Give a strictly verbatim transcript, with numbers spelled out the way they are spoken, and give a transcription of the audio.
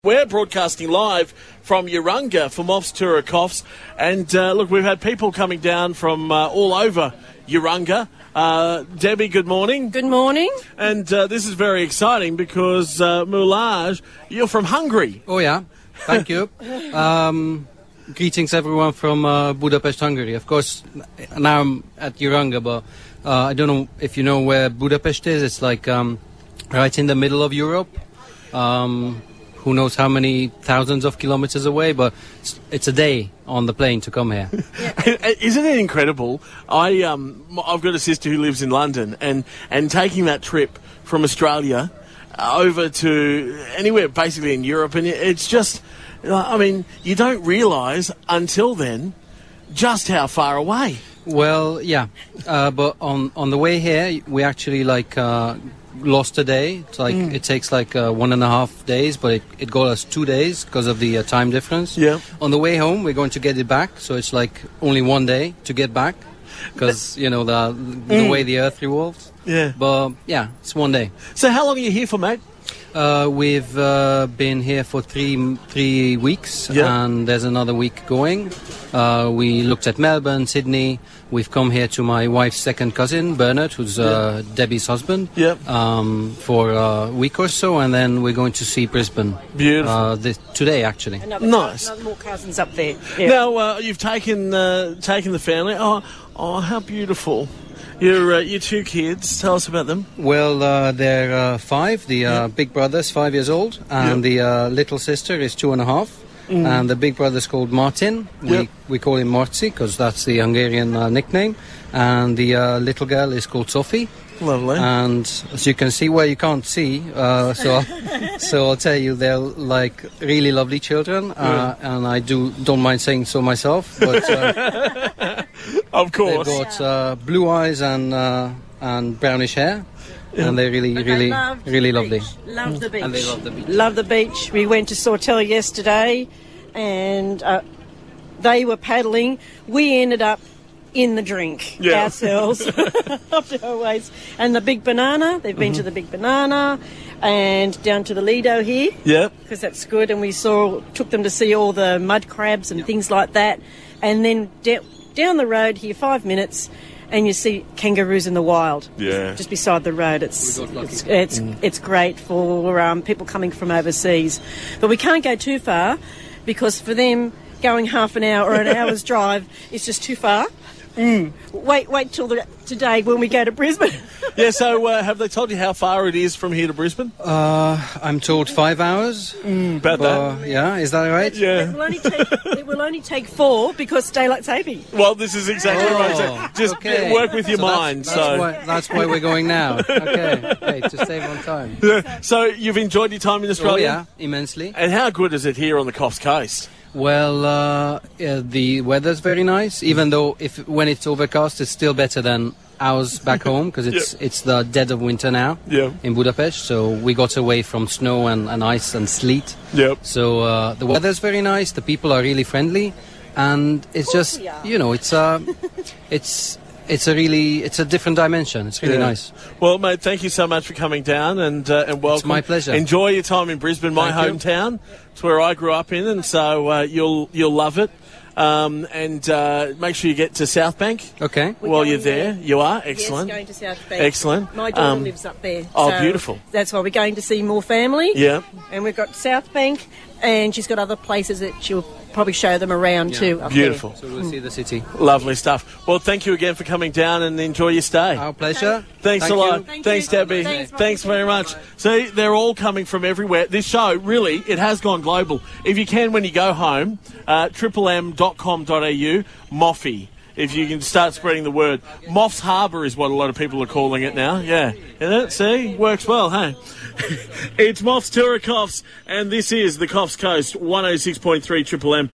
We're broadcasting live from Urunga for Moff's Tour of Coffs, and uh, look, we've had people coming down from uh, all over Urunga. Uh, Debbie, good morning. Good morning. And uh, this is very exciting because, uh, Mulaj, you're from Hungary. Oh, yeah. Thank you. um, greetings, everyone, from uh, Budapest, Hungary. Of course, now I'm at Urunga, but uh, I don't know if you know where Budapest is. It's like um, right in the middle of Europe. Um... Who knows how many thousands of kilometers away, but it's, it's a day on the plane to come here. Isn't it incredible? I, um, I've got a sister who lives in London, and, and taking that trip from Australia over to anywhere basically in Europe, and it's just, I mean, you don't realise until then just how far away. Well, yeah, uh, but on, on the way here, we actually like... Uh, lost a day. It's like mm. it takes like uh, one and a half days, but it, it got us two days because of the uh, time difference. Yeah. On the way home, we're going to get it back, so it's like only one day to get back because you know the the mm. way the Earth revolves. Yeah. But yeah, it's one day. So how long are you here for, mate? Uh, we've uh, been here for three three weeks, yeah. and there's another week going. Uh, we looked at Melbourne, Sydney. We've come here to my wife's second cousin, Bernard, who's uh, yeah. Debbie's husband, yeah. um, for a week or so, and then we're going to see Brisbane. Beautiful. Uh, this, today, actually. Another nice. Another more cousins up there. Yeah. Now, uh, you've taken uh, taken the family. Oh, oh, how beautiful. Your, uh, your two kids, tell us about them. Well, uh, they're uh, five. The uh, yep. big brother's five years old, and yep. the uh, little sister is two and a half. Mm. And the big brother's called Martin. We yep. we call him Marci because that's the Hungarian uh, nickname. And the uh, little girl is called Sophie. Lovely. And as you can see, well, you can't see, uh, so so I'll tell you, they're like really lovely children, uh, yeah. and I do don't mind saying so myself. But uh, of course, they've got uh, blue eyes and uh, and brownish hair. Yeah. And they're really, but really, they really the lovely. Love the beach. And they love the beach. Love the beach. We went to Sawtell yesterday, and uh, they were paddling. We ended up in the drink yeah. ourselves after our ways. And the Big Banana. They've been mm-hmm. to the Big Banana, and down to the Lido here. Yep. Because that's good. And we saw, took them to see all the mud crabs and yep. things like that. And then de- down the road here, five minutes. And you see kangaroos in the wild, yeah. just beside the road. It's it's it's, mm. it's great for um, people coming from overseas, but we can't go too far because for them going half an hour or an hour's drive is just too far. Mm. Wait, wait till the, today when we go to Brisbane. Yeah. So, uh, have they told you how far it is from here to Brisbane? Uh, I'm told five hours. Mm, about but, that. Yeah, is that right? Yeah. It will only take, it will only take four because daylight saving. Well, this is exactly oh, right. So just okay. work with your so mind. That's, so that's why, that's why we're going now. Okay, okay, to save on time. Yeah. So you've enjoyed your time in Australia? Oh yeah, immensely. And how good is it here on the Coffs Coast? Well, uh, yeah, the weather's very nice, even though if when it's overcast, it's still better than ours back home, because it's yep. it's the dead of winter now yep. in Budapest, so we got away from snow and, and ice and sleet. Yep. So uh, the weather's very nice, the people are really friendly, and it's just, you know, it's uh, it's... It's a really, it's a different dimension. It's really yeah. nice. Well, mate, thank you so much for coming down and uh, and welcome. It's my pleasure. Enjoy your time in Brisbane, my thank hometown. You. It's where I grew up in, and so uh, you'll you'll love it. Um, and uh, make sure you get to South Bank. Okay. We're While you're there, there, you are excellent. Yes, going to South Bank. Excellent. My daughter um, lives up there. Oh, so beautiful. That's why we're going to see more family. Yeah. And we've got South Bank, and she's got other places that she'll probably show them around yeah. too. Up Beautiful. There. So we'll mm. see the city. Lovely stuff. Well, thank you again for coming down, and enjoy your stay. Our pleasure. Thanks Thank a lot. Thank Thanks, you. Debbie. Thanks, Thanks very much. See, they're all coming from everywhere. This show, really, it has gone global. If you can, when you go home, uh, triple m dot com dot a u, Moffy. If you can start spreading the word. Moff's Harbour is what a lot of people are calling it now. Yeah. Isn't it? See? Works well, hey? It's Moff's Tour of Coffs, and this is the Coffs Coast, one oh six point three Triple M.